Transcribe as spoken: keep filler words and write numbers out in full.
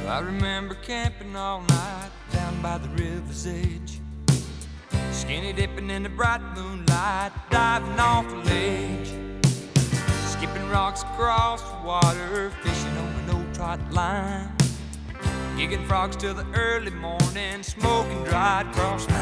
I remember camping all night down by the river's edge, skinny dipping in the bright moonlight, diving off a ledge, skipping rocks across the water, fishing on an old trot line, gigging frogs till the early morning, smoking dried cross